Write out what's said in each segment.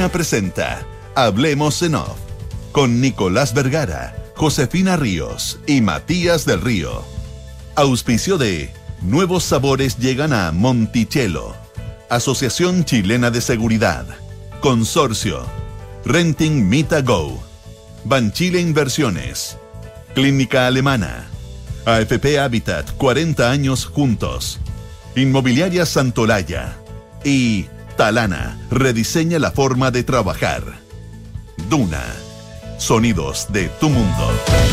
Duna presenta Hablemos en Off con Nicolás Vergara, Josefina Ríos y Matías del Río. Auspicio de Nuevos Sabores llegan a Monticello, Asociación Chilena de Seguridad, Consorcio, Renting Mita Go, Banchile Inversiones, Clínica Alemana, AFP Habitat 40 años juntos, Inmobiliaria Santolaya y Talana rediseña la forma de trabajar. Duna, sonidos de tu mundo.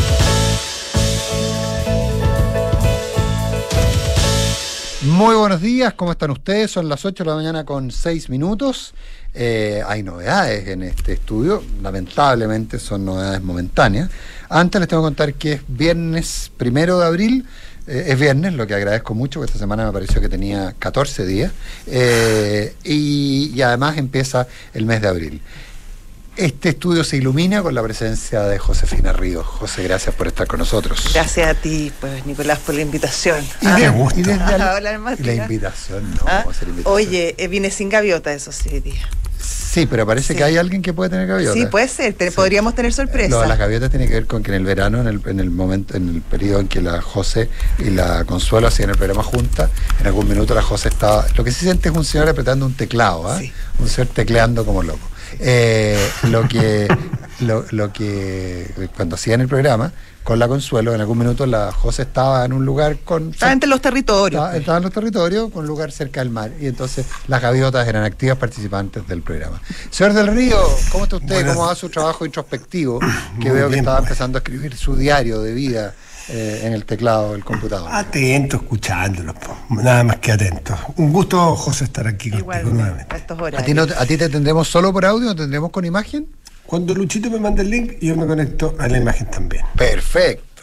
Muy buenos días, ¿cómo están ustedes? Son las 8 de la mañana con 6 minutos. Hay novedades en este estudio, lamentablemente son novedades momentáneas. Antes les tengo que contar que es viernes 1 de abril. Es viernes, lo que agradezco mucho, porque esta semana me pareció que tenía 14 días. Y además empieza el mes de abril. Este estudio se ilumina con la presencia de Josefina Ríos. José, gracias por estar con nosotros. Gracias a ti, pues, Nicolás, por la invitación. Qué gusto. Hola, La invitación, no, ¿Ah? vamos a hacer invitación. Oye, vine sin gaviota, eso sí, día. Sí, pero parece que hay alguien que puede tener gaviota. Sí, puede ser, Sí. podríamos tener sorpresa. Lo de las gaviotas tiene que ver con que en el verano, en el momento, en el periodo en que la José y la Consuelo hacían el programa juntas, en algún minuto la José estaba. Lo que se siente es un señor apretando un teclado, ¿ah? Sí. Un señor tecleando como loco. Lo que cuando hacían el programa con la Consuelo, en algún minuto la José estaba en un lugar estaba entre los territorios. Estaba en los territorios, con un lugar cerca del mar. Y entonces las gaviotas eran activas participantes del programa. Señor del Río, ¿cómo está usted? ¿Cómo va su trabajo introspectivo? Que veo que estaba empezando a escribir su diario de vida en el teclado del computador. Atento, escuchándolos, nada más que atento. Un gusto, José, estar aquí contigo nuevamente. A estos horarios. ¿A ti te tendremos solo por audio o tendremos con imagen? Cuando Luchito me manda el link, yo me conecto a la imagen también. Perfecto.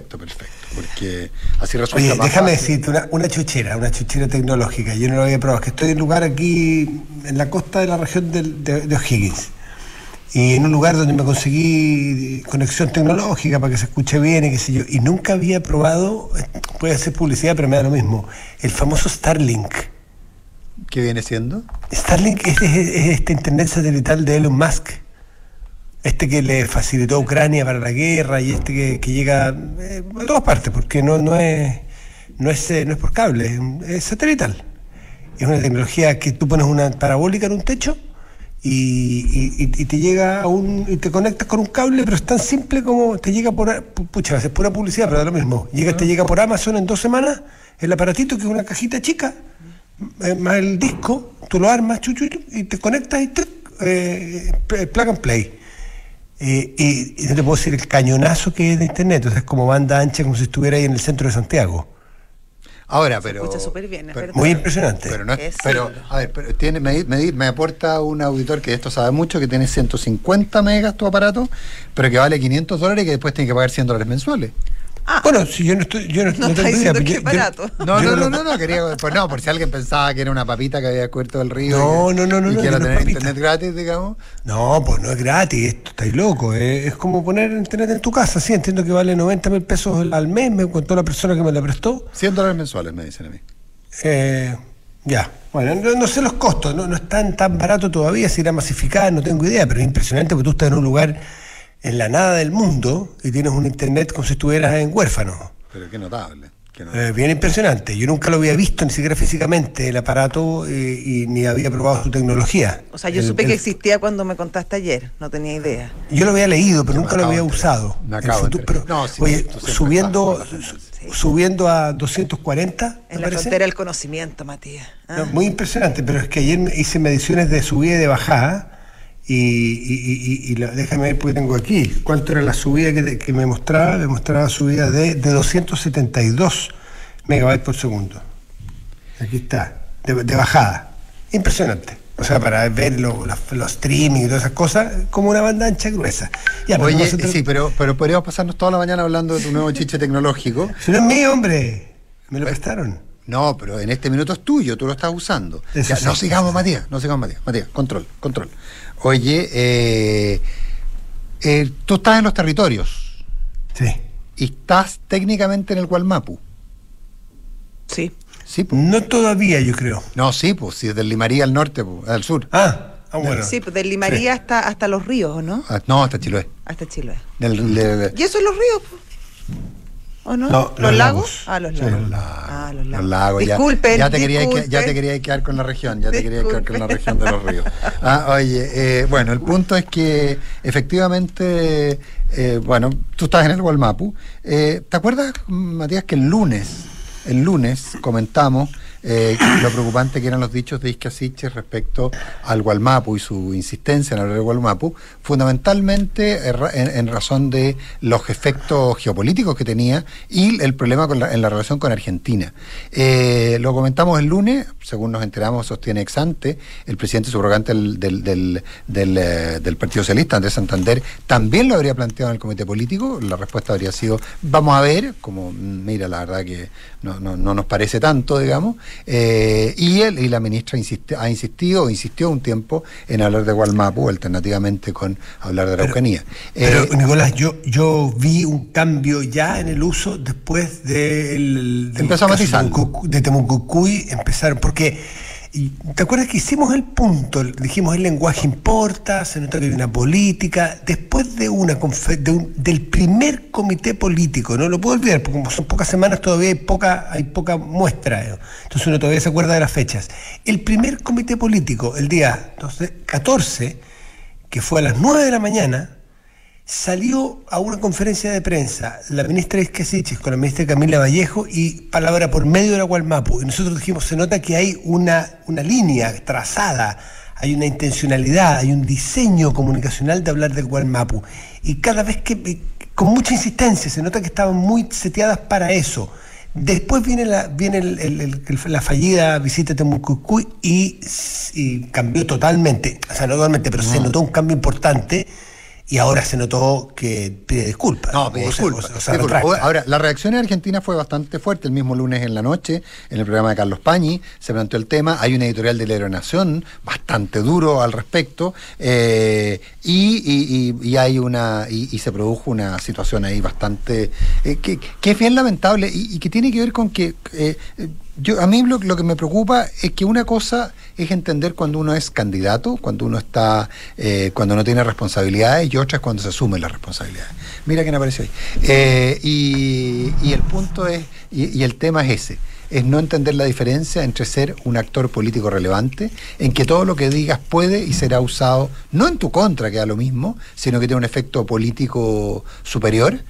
Porque así resulta. Oye, más déjame fácil. decirte, una chuchera tecnológica. Yo no lo había probado, es que estoy en un lugar aquí, en la costa de la región de O'Higgins. Y en un lugar donde me conseguí conexión tecnológica para que se escuche bien y qué sé yo. Y nunca había probado, puede hacer publicidad, pero me da lo mismo, el famoso Starlink. ¿Qué viene siendo? Starlink es este internet satelital de Elon Musk. Este que le facilitó a Ucrania para la guerra y este que llega a todas partes, porque no es por cable, es satelital. Es una tecnología que tú pones una parabólica en un techo y te llega y te conectas con un cable, pero es tan simple como te llega pucha, va a ser pura publicidad, pero da lo mismo. Te llega por Amazon en 2 semanas, el aparatito, que es una cajita chica, más el disco, tú lo armas, y te conectas y plug and play. Y no te puedo decir el cañonazo que es de internet, entonces es como banda ancha, como si estuviera ahí en el centro de Santiago. Ahora, pero. Se escucha súper bien, muy impresionante. Pero me aporta un auditor que de esto sabe mucho, que tiene 150 megas tu aparato, pero que vale $500 y que después tiene que pagar $100 mensuales. Bueno, si yo no está diciendo que es barato. No, quería, pues no, por si alguien pensaba que era una papita que había descubierto del río. No, y quiera tener papita. internet gratis, digamos. No, pues no es gratis, esto estáis loco. Es como poner internet en tu casa, sí, entiendo que vale 90.000 pesos al mes, me contó la persona que me la prestó. $100 mensuales, me dicen a mí. Ya, bueno, no sé los costos, no es tan barato todavía, si irá masificada, no tengo idea, pero es impresionante porque tú estás en un lugar en la nada del mundo y tienes un internet como si estuvieras en huérfano. Pero qué notable. Bien impresionante. Yo nunca lo había visto ni siquiera físicamente el aparato y ni había probado su tecnología. O sea, yo supe que existía cuando me contaste ayer, no tenía idea. Yo lo había leído, pero nunca lo había usado. Subiendo a 240. En la frontera del conocimiento, Matías. No, muy impresionante, pero es que ayer hice mediciones de subida y de bajada. Déjame ver porque tengo aquí cuánto era la subida que me mostraba subida de 272 megabytes por segundo. Aquí está, de bajada. Impresionante. O sea, para ver los streaming y todas esas cosas, como una banda ancha gruesa. Ya, oye, sí, pero podríamos pasarnos toda la mañana hablando de tu nuevo chiche tecnológico. Si no es mío, hombre, me lo prestaron. No, pero en este minuto es tuyo, tú lo estás usando. Ya, sí. No sigamos, Matías. Matías, control. Oye, tú estás en los territorios. Sí. Y estás técnicamente en el Gualmapu. Sí. Sí, pues. No todavía, yo creo. No, sí, pues, si es del Limarí al norte, pues, al sur. bueno. Sí, pues del Limarí hasta Los Ríos, ¿o no? No, hasta Chiloé. Hasta Chiloé. ¿Y ¿Y eso es Los Ríos? ¿O no? No, ¿Los los lagos? lagos. Los Sí, lagos. los lagos. Los lagos. Los lagos, Disculpen, ya te disculpen. quería quedar con la región, ya te quería quedar con la Disculpen. región de los ríos. Oye, bueno, el punto es que efectivamente, bueno, tú estás en el Gualmapu. ¿Te acuerdas, Matías, que el lunes comentamos lo preocupante que eran los dichos de Isquia Siches respecto al Gualmapu y su insistencia en hablar del Gualmapu, fundamentalmente en razón de los efectos geopolíticos que tenía y el problema en la relación con Argentina. Lo comentamos el lunes, según nos enteramos, sostiene ex ante, el presidente subrogante del Partido Socialista, Andrés Santander, también lo habría planteado en el comité político. La respuesta habría sido, vamos a ver, como mira, la verdad que no nos parece tanto, digamos. Y la ministra insistió un tiempo en hablar de Gualmapu, alternativamente con hablar de Araucanía. Pero Nicolás, yo vi un cambio ya en el uso después empezó a matizar. De Temucucuy, empezaron, porque ¿te acuerdas que hicimos el punto? Dijimos el lenguaje importa, se nota que hay una política. Después de del primer comité político, no lo puedo olvidar, porque como son pocas semanas todavía hay poca muestra. Entonces uno todavía se acuerda de las fechas. El primer comité político, el día 14, que fue a las 9 de la mañana, salió a una conferencia de prensa la ministra Isquia Siches con la ministra Camila Vallejo y palabra por medio de la Gualmapu. Y nosotros dijimos, se nota que hay una línea trazada, hay una intencionalidad, hay un diseño comunicacional de hablar del Gualmapu. Y cada vez con mucha insistencia, se nota que estaban muy seteadas para eso. Después viene la fallida visita a Temucucuy y cambió totalmente, o sea, no totalmente, pero se notó un cambio importante. Y ahora se notó que pide disculpas. No, pide disculpas. Ahora, la reacción en Argentina fue bastante fuerte. El mismo lunes en la noche, en el programa de Carlos Pañi, se planteó el tema. Hay una editorial de La Nación bastante duro al respecto. Y se produjo una situación ahí bastante que es bien lamentable y que tiene que ver con que a mí lo que me preocupa es que una cosa es entender cuando uno es candidato, cuando uno está, cuando no tiene responsabilidades, y otra es cuando se asumen las responsabilidades. Mira quién apareció ahí. Y el punto es, y el tema es ese, es no entender la diferencia entre ser un actor político relevante, en que todo lo que digas puede y será usado, no en tu contra, que da lo mismo, sino que tiene un efecto político superior.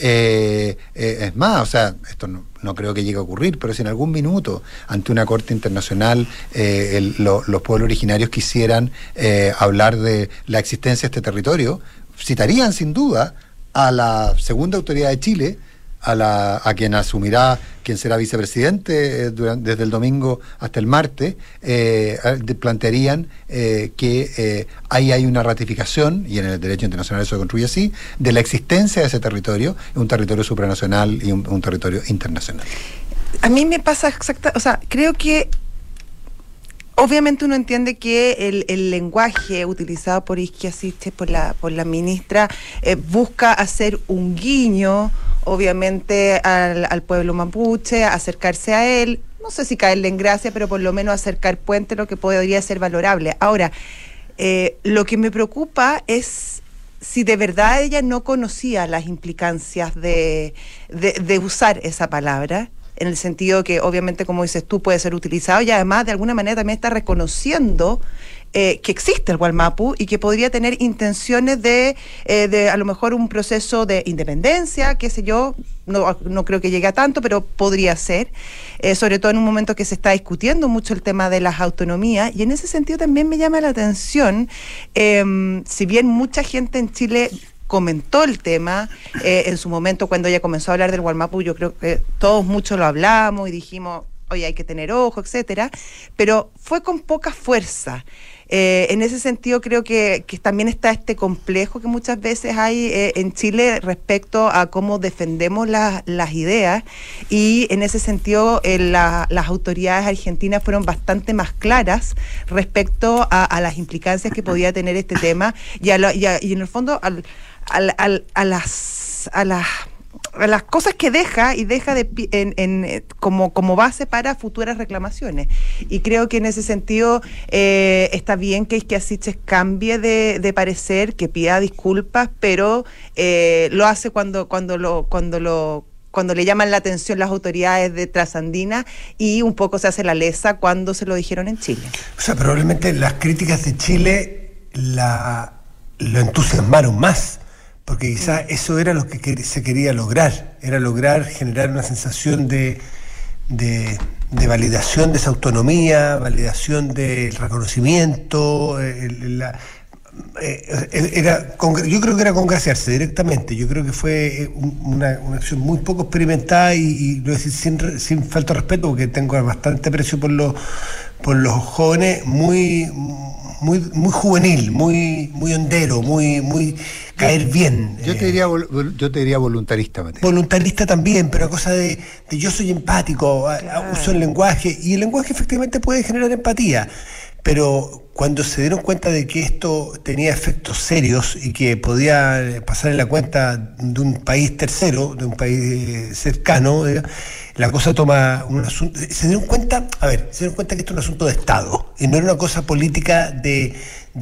Es más, o sea, esto no creo que llegue a ocurrir, pero si en algún minuto ante una corte internacional los pueblos originarios quisieran hablar de la existencia de este territorio, citarían sin duda a la segunda autoridad de Chile, a quien asumirá, quien será vicepresidente desde el domingo hasta el martes, plantearían que ahí hay una ratificación, y en el derecho internacional eso se construye así, de la existencia de ese territorio, un territorio supranacional y un territorio internacional. A mí me pasa o sea, creo que obviamente uno entiende que el lenguaje utilizado por Isquia Siches, por la ministra, busca hacer un guiño, obviamente, al pueblo mapuche, acercarse a él, no sé si caerle en gracia, pero por lo menos acercar puente, lo que podría ser valorable. Ahora, lo que me preocupa es si de verdad ella no conocía las implicancias de usar esa palabra, en el sentido que obviamente, como dices tú, puede ser utilizado y además de alguna manera también está reconociendo que existe el Gualmapu y que podría tener intenciones de a lo mejor un proceso de independencia, qué sé yo, no creo que llegue a tanto, pero podría ser, sobre todo en un momento que se está discutiendo mucho el tema de las autonomías, y en ese sentido también me llama la atención, si bien mucha gente en Chile comentó el tema en su momento cuando ella comenzó a hablar del Gualmapu, yo creo que muchos lo hablamos y dijimos, oye, hay que tener ojo, etcétera, pero fue con poca fuerza. En ese sentido creo que también está este complejo que muchas veces hay en Chile respecto a cómo defendemos las ideas, y en ese sentido las autoridades argentinas fueron bastante más claras respecto a las implicancias que podía tener este tema y en el fondo a las las cosas que deja como base para futuras reclamaciones. Y creo que en ese sentido está bien que Isquia Siches cambie de parecer, que pida disculpas, pero lo hace cuando le llaman la atención las autoridades de Trasandina, y un poco se hace la lesa cuando se lo dijeron en Chile. O sea, probablemente las críticas de Chile lo entusiasmaron más, porque quizás eso era lo que se quería lograr, era lograr generar una sensación de validación de esa autonomía, validación del reconocimiento, yo creo que era congraciarse directamente. Yo creo que fue una acción muy poco experimentada y lo voy a decir sin falta de respeto, porque tengo bastante aprecio por los jóvenes, muy juvenil, muy hondero, muy caer bien. Yo te diría voluntarista, Mateo. Voluntarista también, pero cosa de yo soy empático, uso el lenguaje, y el lenguaje efectivamente puede generar empatía. Pero cuando se dieron cuenta de que esto tenía efectos serios y que podía pasar en la cuenta de un país tercero, de un país cercano, la cosa toma un asunto. Se dieron cuenta que esto es un asunto de Estado y no era una cosa política de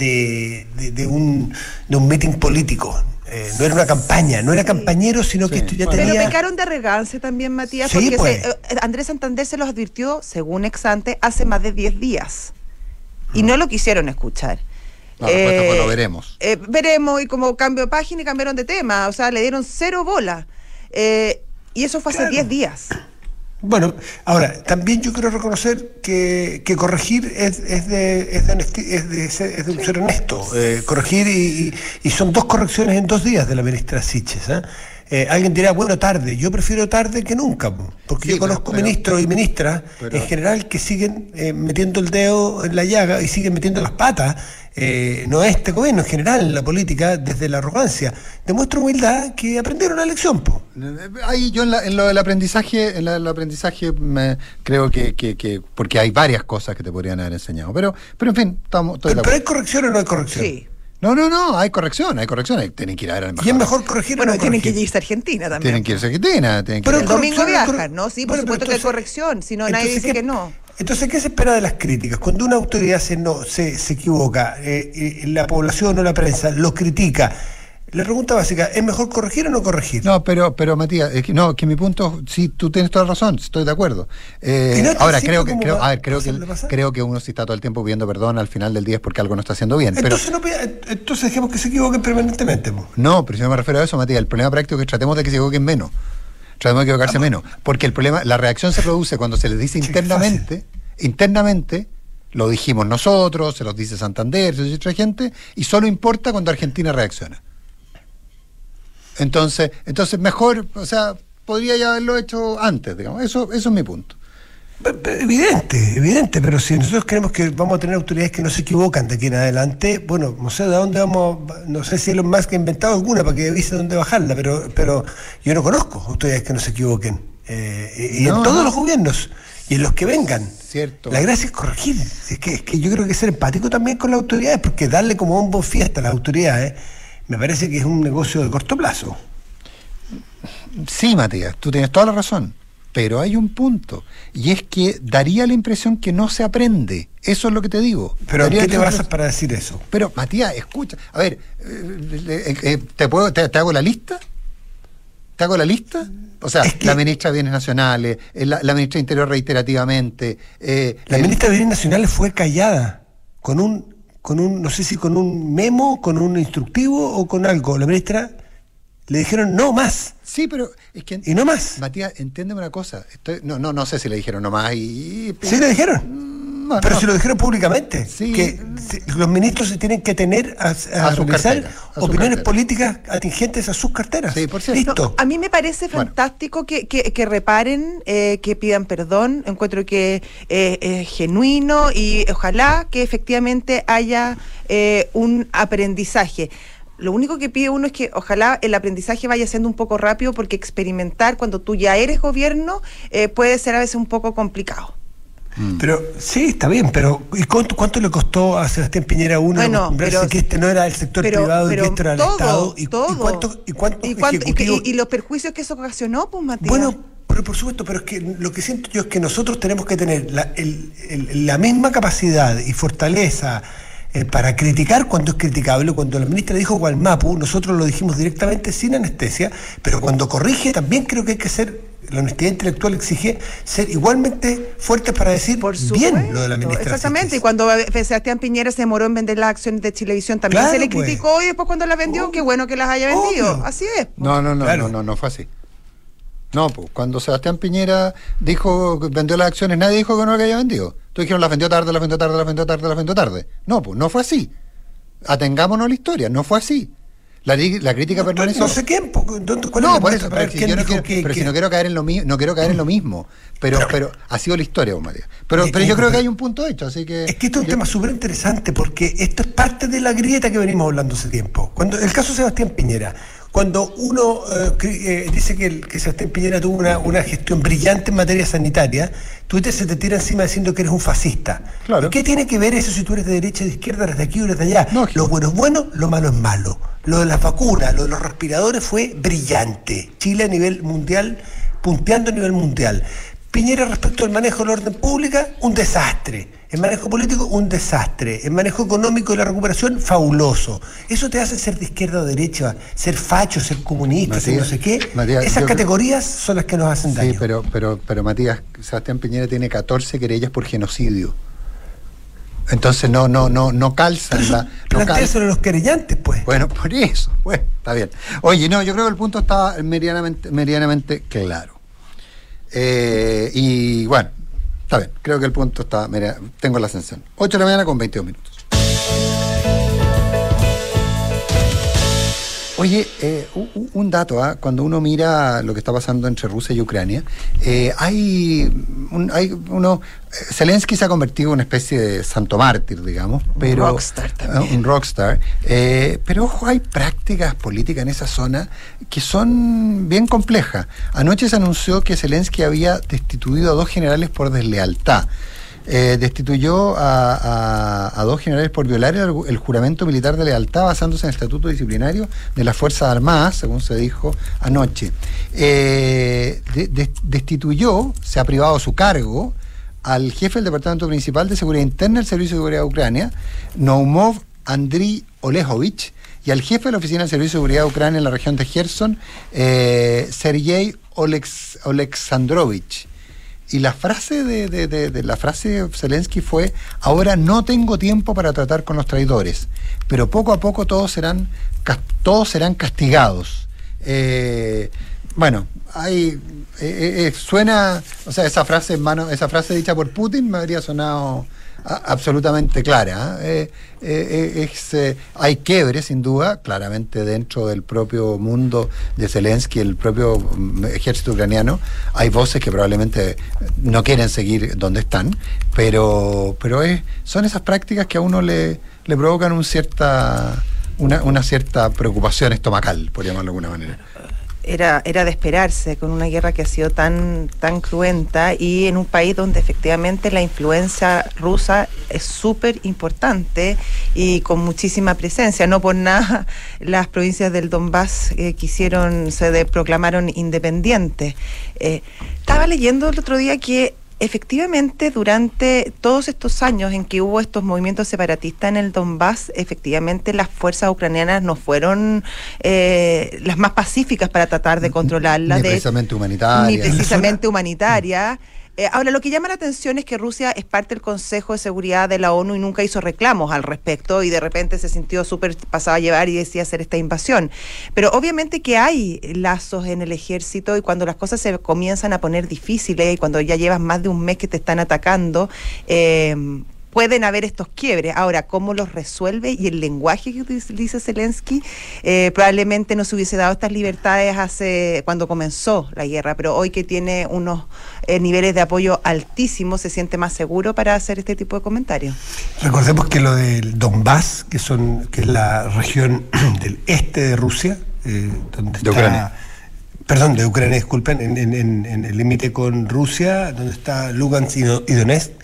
un meeting político. No era una campaña, no era campañero, sino que esto ya tenía... Pero pecaron de arrogancia también, Matías, sí, porque pues. Andrés Santander se los advirtió, según ex ante, hace más de 10 días. Y no lo quisieron escuchar. La respuesta fue lo veremos. Veremos, y como cambio de página y cambiaron de tema, o sea, le dieron 0 bola. Y eso fue hace 10 días. Bueno, ahora, también yo quiero reconocer que corregir es de ser honesto. Corregir, y son 2 correcciones en 2 días de la ministra Siches. Alguien dirá, bueno, tarde. Yo prefiero tarde que nunca, porque yo conozco ministros y ministras en general que siguen metiendo el dedo en la llaga y siguen metiendo las patas. No este gobierno, en general, la política, desde la arrogancia. Demuestra humildad que aprendieron la lección, Ahí yo en lo del aprendizaje, creo que porque hay varias cosas que te podrían haber enseñado. Pero en fin, ¿Pero hay corrección o no hay corrección? Sí. No, hay corrección. Tienen que ir a ver al embajador. ¿Y es mejor corregir o no tienen corregir? que irse a Argentina también. Tienen que irse a Argentina. Pero el domingo corrección, viajan, ¿no? Sí, por bueno, supuesto que hay corrección, si no nadie dice que no. Entonces, ¿qué se espera de las críticas? Cuando una autoridad se equivoca, la población o la prensa lo critica, la pregunta básica, ¿es mejor corregir o no corregir? No, pero Matías, que mi punto, sí, tú tienes toda la razón, estoy de acuerdo. Ahora, creo que uno si está todo el tiempo pidiendo perdón al final del día es porque algo no está haciendo bien. Entonces dejemos que se equivoquen permanentemente. No, pero si no me refiero a eso, Matías, el problema práctico es que tratemos de que se equivoquen menos. Tratemos de equivocarse menos. Porque el problema, la reacción se produce cuando se les dice internamente, lo dijimos nosotros, se los dice Santander, se los dice otra gente, y solo importa cuando Argentina reacciona. Entonces mejor, o sea, podría ya haberlo hecho antes, digamos. Eso es mi punto. Evidente, pero si nosotros creemos que vamos a tener autoridades que no se equivocan de aquí en adelante, bueno, no sé de dónde no sé si Elon Musk ha inventado alguna para que avise dónde bajarla, pero yo no conozco autoridades que no se equivoquen. En todos los gobiernos y en los que vengan. Cierto. La gracia es corregir. Es que yo creo que ser empático también con las autoridades, porque darle como bombo fiesta a las autoridades me parece que es un negocio de corto plazo. Sí, Matías, tú tienes toda la razón, pero hay un punto, y es que daría la impresión que no se aprende. Eso es lo que te digo. ¿Pero qué te basas para decir eso? Pero, Matías, escucha, a ver, ¿te hago la lista? ¿Te hago la lista? O sea, la ministra de Bienes Nacionales, la ministra de Interior reiterativamente. La ministra de Bienes Nacionales fue callada con un, no sé si con un memo, con un instructivo o con algo. La ministra le dijeron no más. Sí, pero es que... Y no más. Matías, entiéndeme una cosa. No sé si le dijeron no más y... Sí le dijeron. Bueno, pero si lo dijeron públicamente, sí, que los ministros se tienen que tener a realizar opiniones políticas atingentes a sus carteras. Sí, por cierto. Listo. No, a mí me parece fantástico que reparen, que pidan perdón. Encuentro que es genuino y ojalá que efectivamente haya un aprendizaje. Lo único que pide uno es que ojalá el aprendizaje vaya siendo un poco rápido, porque experimentar cuando tú ya eres gobierno puede ser a veces un poco complicado. Pero sí, está bien, pero ¿y cuánto le costó a Sebastián Piñera acostumbrarse que este no era el sector privado y que esto era el Estado? ¿Y los perjuicios que eso ocasionó, pues, Matías? Bueno, pero por supuesto, pero es que lo que siento yo es que nosotros tenemos que tener la misma capacidad y fortaleza para criticar cuando es criticable. Cuando la ministra dijo Gualmapu, nosotros lo dijimos directamente sin anestesia, pero cuando corrige también creo que hay que ser, la honestidad intelectual exige ser igualmente fuertes para decir bien lo de la ministra. Exactamente, y cuando Sebastián Piñera se demoró en vender las acciones de Chilevisión también se le criticó, y después cuando las vendió, qué bueno que las haya vendido. Así es. No fue así. No, pues cuando Sebastián Piñera dijo que vendió las acciones, nadie dijo que no las haya vendido. Todos dijeron las vendió tarde. No, pues no fue así. Atengámonos a la historia, no fue así. La crítica permaneció. No sé quién, si no quiero caer en lo mismo, pero ha sido la historia, Matías. Pero yo creo que hay un punto hecho, así que. Es que esto es un tema súper interesante, porque esto es parte de la grieta que venimos hablando hace tiempo. Cuando el caso de Sebastián Piñera, cuando uno dice que Sebastián Piñera tuvo una gestión brillante en materia sanitaria, Twitter se te tira encima diciendo que eres un fascista. Claro. ¿Qué tiene que ver eso si tú eres de derecha, de izquierda, eres de aquí o eres de allá? No, lo bueno es bueno, lo malo es malo. Lo de las vacunas, lo de los respiradores fue brillante. Chile a nivel mundial, punteando a nivel mundial. Piñera respecto al manejo de la orden pública, un desastre. El manejo político, un desastre. El manejo económico y la recuperación, fabuloso. Eso te hace ser de izquierda o derecha, ser facho, ser comunista, ser no sé qué. Matías, esas categorías son las que nos hacen daño. Sí, pero Matías, Sebastián Piñera tiene 14 querellas por genocidio. Entonces no calzan. Plantéaselo a los querellantes, pues. Bueno, por eso, pues, está bien. Oye, yo creo que el punto está medianamente claro. Y bueno, está bien, creo que el punto está, mira, tengo la sensación. 8 de la mañana con 22 minutos. Oye, un dato, cuando uno mira lo que está pasando entre Rusia y Ucrania, Zelensky se ha convertido en una especie de santo mártir, digamos, pero un rockstar también. Un rockstar, pero ojo, hay prácticas políticas en esa zona que son bien complejas. Anoche se anunció que Zelensky había destituido a 2 generales por deslealtad. Destituyó a 2 generales por violar el juramento militar de lealtad basándose en el estatuto disciplinario de las Fuerzas Armadas, según se dijo anoche. Destituyó, se ha privado su cargo, al jefe del Departamento Principal de Seguridad Interna del Servicio de Seguridad de Ucrania, Noumov Andriy Olejovich, y al jefe de la Oficina del Servicio de Seguridad de Ucrania en la región de Gerson, Sergei Oleksandrovich. Y la frase la frase de Zelensky fue: ahora no tengo tiempo para tratar con los traidores, pero poco a poco todos serán castigados. Bueno, hay suena, o sea, esa frase dicha por Putin me habría sonado absolutamente clara. Hay quiebres, sin duda, claramente dentro del propio mundo de Zelensky, el propio ejército ucraniano. Hay voces que probablemente no quieren seguir donde están, pero son esas prácticas que a uno le provocan una cierta preocupación estomacal, por llamarlo de alguna manera. Era de esperarse, con una guerra que ha sido tan cruenta y en un país donde efectivamente la influencia rusa es súper importante y con muchísima presencia. No por nada las provincias del Donbass se proclamaron independientes. Estaba leyendo el otro día que efectivamente, durante todos estos años en que hubo estos movimientos separatistas en el Donbass, efectivamente las fuerzas ucranianas no fueron las más pacíficas para tratar de controlarla. Ni precisamente humanitaria. Ahora, lo que llama la atención es que Rusia es parte del Consejo de Seguridad de la ONU y nunca hizo reclamos al respecto, y de repente se sintió súper pasado a llevar y decía hacer esta invasión. Pero obviamente que hay lazos en el ejército, y cuando las cosas se comienzan a poner difíciles y cuando ya llevas más de un mes que te están atacando, pueden haber estos quiebres. Ahora, ¿cómo los resuelve? Y el lenguaje que utiliza Zelensky, probablemente no se hubiese dado estas libertades cuando comenzó la guerra, pero hoy que tiene unos niveles de apoyo altísimos, se siente más seguro para hacer este tipo de comentarios. Recordemos que lo del Donbass, que es la región del este de Rusia, donde está... Ucrania. Perdón, de Ucrania, disculpen, en el límite con Rusia, donde está Lugansk y Donetsk.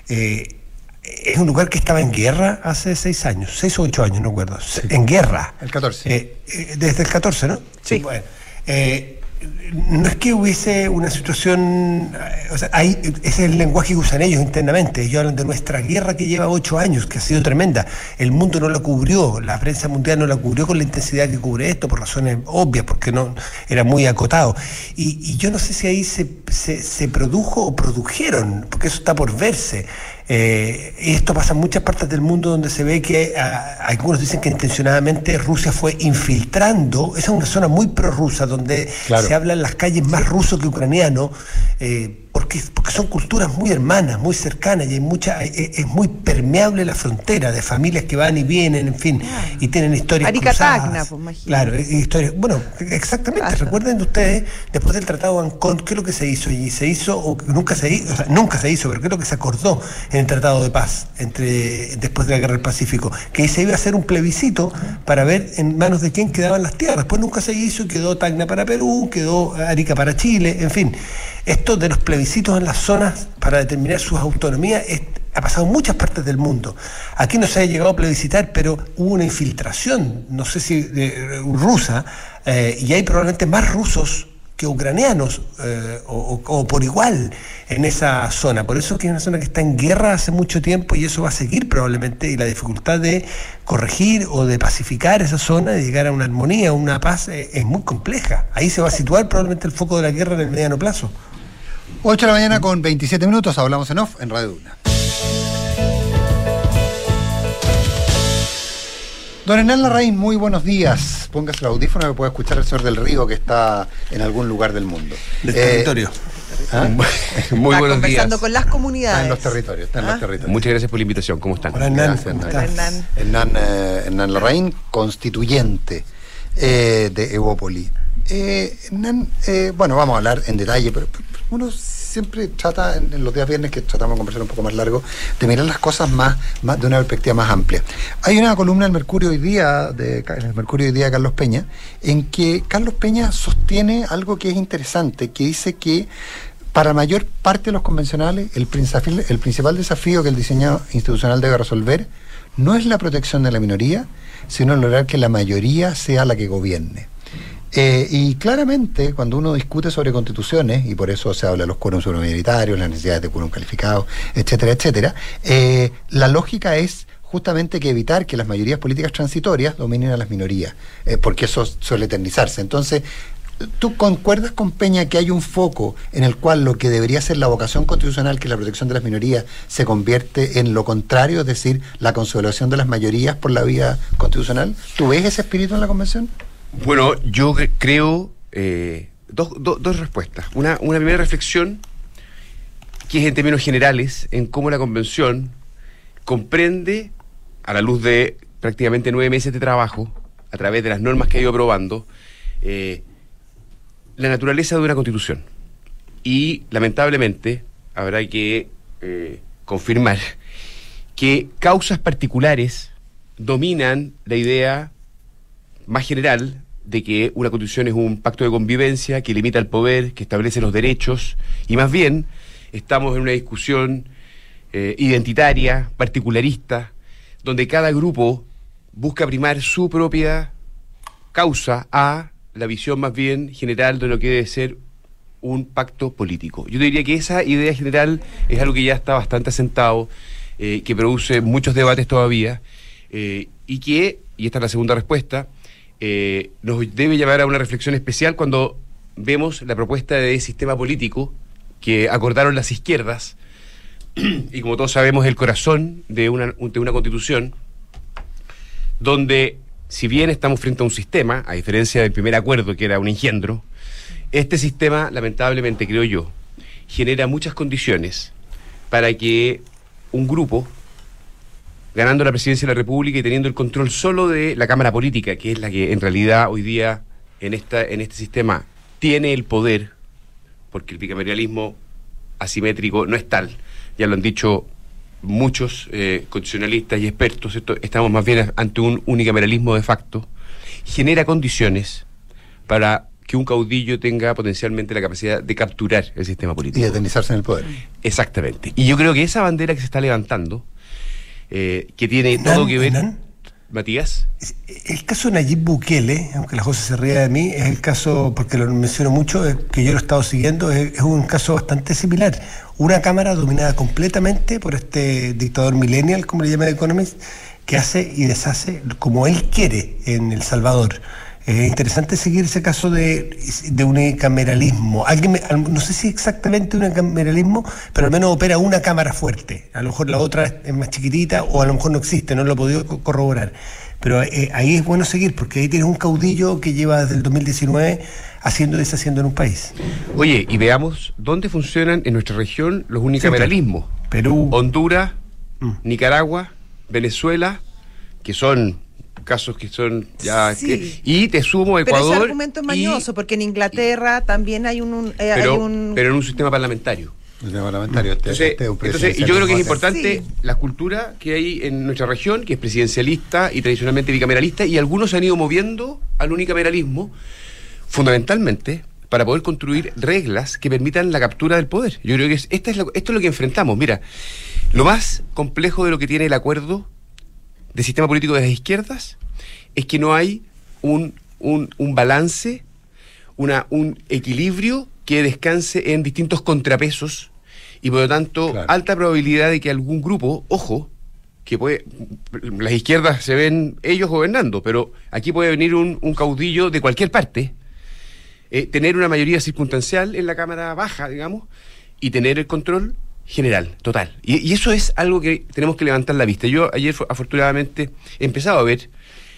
es un lugar que estaba en guerra hace 6 años, 6 o 8 años, no recuerdo, sí. En guerra. El 14. Desde el 14, ¿no? Sí. Bueno, no es que hubiese una situación, o sea, ese es el lenguaje que usan ellos internamente. Ellos hablan de nuestra guerra que lleva 8 años, que ha sido tremenda. El mundo no la cubrió, la prensa mundial no la cubrió con la intensidad que cubre esto, por razones obvias, porque no era muy acotado. Y yo no sé si ahí se produjo o produjeron, porque eso está por verse. Esto pasa en muchas partes del mundo donde se ve que algunos dicen que intencionadamente Rusia fue infiltrando. Esa es una zona muy prorrusa donde se habla en las calles más ruso que ucraniano, porque son culturas muy hermanas, muy cercanas, y es muy permeable la frontera de familias que van y vienen, en fin, y tienen historias Aricatagna, cruzadas. pues, imagínate. Claro, historias, bueno, exactamente. Claro. Recuerden ustedes, después del Tratado de Ancón, ¿qué es lo que se hizo? Y se hizo, o nunca se hizo, pero ¿qué es lo que se acordó en el Tratado de Paz después de la Guerra del Pacífico? Que se iba a hacer un plebiscito para ver en manos de quién quedaban las tierras. Pues nunca se hizo, y quedó Tacna para Perú, quedó Arica para Chile, en fin. Esto de los plebiscitos en las zonas para determinar sus autonomías ha pasado en muchas partes del mundo. Aquí no se ha llegado a plebiscitar, pero hubo una infiltración, no sé si rusa, y hay probablemente más rusos que ucranianos, o por igual en esa zona. Por eso es que es una zona que está en guerra hace mucho tiempo, y eso va a seguir probablemente, y la dificultad de corregir o de pacificar esa zona, de llegar a una armonía, a una paz, es muy compleja. Ahí se va a situar probablemente el foco de la guerra en el mediano plazo. 8 de la mañana con 27 minutos, hablamos en off en Radio Duna. Don Hernán Larraín, muy buenos días. Póngase el audífono que pueda escuchar el señor del Río que está en algún lugar del mundo. Del territorio. Muy Está buenos conversando días. con las comunidades. Está en los territorios, Muchas gracias por la invitación. ¿Cómo están? Hola, Hernán. Gracias, ¿Cómo Hernán. estás? Hernán Larraín, constituyente de Evópoli. Hernán, bueno, vamos a hablar en detalle, pero uno siempre trata, en los días viernes que tratamos de conversar un poco más largo, de mirar las cosas más de una perspectiva más amplia. Hay una columna en el Mercurio hoy día de Carlos Peña, en que Carlos Peña sostiene algo que es interesante, que dice que para la mayor parte de los convencionales, el principal desafío que el diseño institucional debe resolver no es la protección de la minoría, sino lograr que la mayoría sea la que gobierne. Y claramente, cuando uno discute sobre constituciones, y por eso se habla de los quórums mayoritarios, las necesidades de quórum calificado, etcétera, etcétera, la lógica es justamente que evitar que las mayorías políticas transitorias dominen a las minorías, porque eso suele eternizarse. Entonces, ¿tú concuerdas con Peña que hay un foco en el cual lo que debería ser la vocación constitucional, que es la protección de las minorías, se convierte en lo contrario, es decir, la consolidación de las mayorías por la vía constitucional? ¿Tú ves ese espíritu en la convención? Bueno, yo creo dos respuestas. Una primera reflexión, que es en términos generales, en cómo la convención comprende, a la luz de prácticamente 9 meses de trabajo, a través de las normas que ha ido aprobando, la naturaleza de una constitución. Y lamentablemente habrá que confirmar que causas particulares dominan la idea más general de que una constitución es un pacto de convivencia que limita el poder, que establece los derechos, y más bien estamos en una discusión identitaria, particularista, donde cada grupo busca primar su propia causa a la visión más bien general de lo que debe ser un pacto político. Yo diría que esa idea general es algo que ya está bastante asentado, que produce muchos debates todavía, y esta es la segunda respuesta, nos debe llevar a una reflexión especial cuando vemos la propuesta de sistema político que acordaron las izquierdas, y como todos sabemos el corazón de una constitución, donde si bien estamos frente a un sistema, a diferencia del primer acuerdo que era un engendro, este sistema, lamentablemente creo yo, genera muchas condiciones para que un grupo, ganando la presidencia de la República y teniendo el control solo de la Cámara Política, que es la que en realidad hoy día en este sistema tiene el poder, porque el bicameralismo asimétrico no es tal, ya lo han dicho muchos constitucionalistas y expertos, estamos más bien ante un unicameralismo de facto, genera condiciones para que un caudillo tenga potencialmente la capacidad de capturar el sistema político. Y eternizarse en el poder. Exactamente. Y yo creo que esa bandera que se está levantando, que tiene todo que ver... Matías. El caso de Nayib Bukele, aunque la José se ría de mí, es el caso, porque lo menciono mucho, que yo lo he estado siguiendo, es un caso bastante similar. Una Cámara dominada completamente por este dictador millennial, como le llama The Economist, que hace y deshace como él quiere en El Salvador. Es interesante seguir ese caso de unicameralismo. No sé si exactamente unicameralismo, pero al menos opera una cámara fuerte. A lo mejor la otra es más chiquitita o a lo mejor no existe, no lo he podido corroborar. Pero ahí es bueno seguir, porque ahí tienes un caudillo que lleva desde el 2019 haciendo y deshaciendo en un país. Oye, y veamos dónde funcionan en nuestra región los unicameralismos. Perú, Honduras, Nicaragua, Venezuela, que son... casos que son ya sí. Y te sumo Ecuador. Pero ese argumento es mañoso, porque en Inglaterra también hay pero en un sistema parlamentario. Entonces, y yo creo que es importante la cultura que hay en nuestra región, que es presidencialista y tradicionalmente bicameralista, y algunos se han ido moviendo al unicameralismo fundamentalmente para poder construir reglas que permitan la captura del poder. Yo creo que esto es lo que enfrentamos. Mira, lo más complejo de lo que tiene el acuerdo de sistema político de las izquierdas es que no hay un balance, un equilibrio que descanse en distintos contrapesos y por lo tanto alta probabilidad de que algún grupo, ojo, que las izquierdas se ven ellos gobernando, pero aquí puede venir un caudillo de cualquier parte, tener una mayoría circunstancial en la Cámara Baja, digamos, y tener el control general, total. Y eso es algo que tenemos que levantar la vista. Yo ayer, afortunadamente, he empezado a ver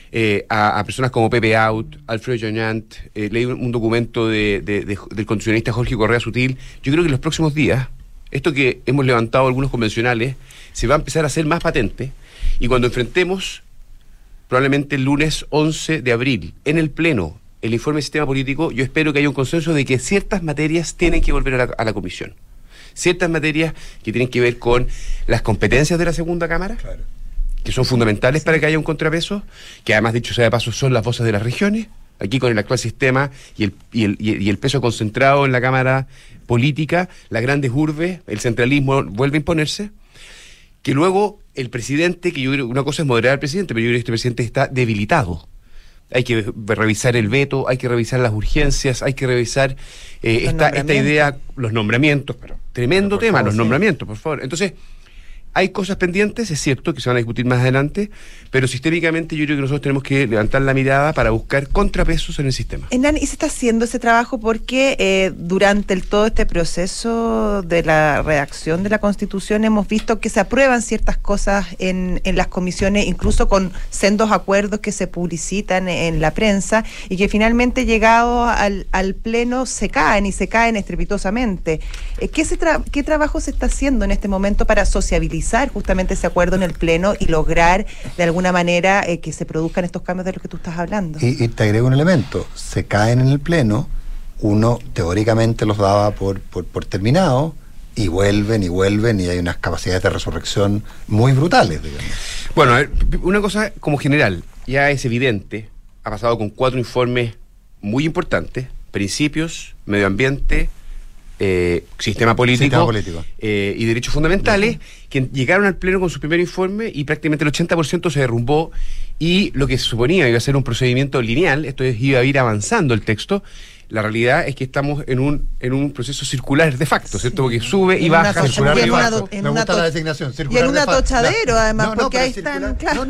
a personas como Pepe Out, Alfredo Joñant, leí un documento del constitucionalista Jorge Correa Sutil. Yo creo que en los próximos días, esto que hemos levantado algunos convencionales, se va a empezar a hacer más patente, y cuando enfrentemos, probablemente el lunes 11 de abril, en el Pleno, el informe de sistema político, yo espero que haya un consenso de que ciertas materias tienen que volver a la comisión. Ciertas materias que tienen que ver con las competencias de la segunda cámara, que son fundamentales para que haya un contrapeso, que además, dicho sea de paso, son las voces de las regiones. Aquí con el actual sistema y el peso concentrado en la cámara política, las grandes urbes, el centralismo vuelve a imponerse. Que luego el presidente, que yo creo que una cosa es moderar al presidente, pero yo creo que este presidente está debilitado. Hay que revisar el veto, hay que revisar las urgencias, hay que revisar esta idea, los nombramientos, pero tremendo tema, los nombramientos, por favor. Entonces, hay cosas pendientes, es cierto, que se van a discutir más adelante, pero sistémicamente yo creo que nosotros tenemos que levantar la mirada para buscar contrapesos en el sistema. Hernán, ¿y se está haciendo ese trabajo? Porque durante todo este proceso de la redacción de la Constitución hemos visto que se aprueban ciertas cosas en las comisiones, incluso con sendos acuerdos que se publicitan en la prensa, y que finalmente llegado al Pleno se caen estrepitosamente. ¿Qué trabajo se está haciendo en este momento para sociabilizar justamente ese acuerdo en el Pleno y lograr de alguna manera que se produzcan estos cambios de los que tú estás hablando? Y te agrego un elemento: se caen en el Pleno, uno teóricamente los daba por terminado, y vuelven y hay unas capacidades de resurrección muy brutales, digamos. Bueno, a ver, una cosa como general, ya es evidente, ha pasado con 4 informes muy importantes: principios, medio ambiente, sistema político. Y derechos fundamentales, que llegaron al Pleno con su primer informe y prácticamente el 80% se derrumbó, y lo que se suponía iba a ser un procedimiento lineal, esto es, iba a ir avanzando el texto. La realidad es que estamos en un proceso circular de facto, ¿cierto? Porque sube y baja. Circular y baja. Me gusta la designación. Y en un atochadero, además, porque ahí están... Claro.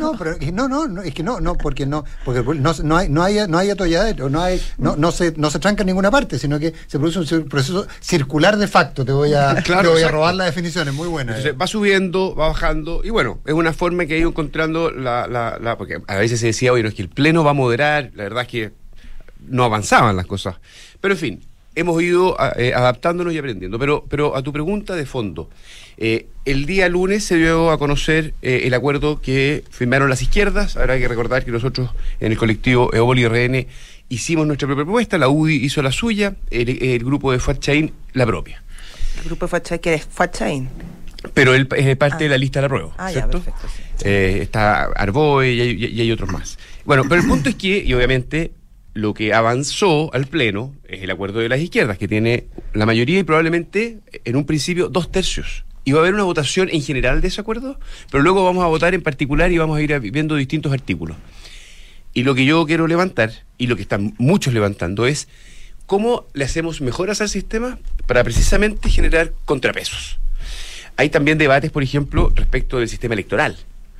Porque no hay atolladero, no se tranca en ninguna parte, sino que se produce un proceso circular de facto. Te voy a robar la definición, es muy buena. Entonces, va subiendo, va bajando, y bueno, es una forma que ha ido encontrando porque a veces se decía, oye, no es que el Pleno va a moderar, la verdad es que no avanzaban las cosas. Pero en fin, hemos ido adaptándonos y aprendiendo. Pero a tu pregunta de fondo, el día lunes se dio a conocer el acuerdo que firmaron las izquierdas. Habrá que recordar que nosotros en el colectivo Evópolis RN hicimos nuestra propia propuesta, la UDI hizo la suya, el grupo de Fuad Chaín la propia. El grupo de Fuad Chaín, que es Fuad Chaín. Pero él es parte de la lista de la prueba, ¿cierto? Ya, perfecto, sí. Está Arboe y hay otros más. Bueno, pero el punto es que, y obviamente, lo que avanzó al Pleno es el acuerdo de las izquierdas, que tiene la mayoría y probablemente en un principio 2/3. Y va a haber una votación en general de ese acuerdo, pero luego vamos a votar en particular y vamos a ir viendo distintos artículos. Y lo que yo quiero levantar, y lo que están muchos levantando, es cómo le hacemos mejoras al sistema para precisamente generar contrapesos. Hay también debates, por ejemplo, respecto del sistema electoral.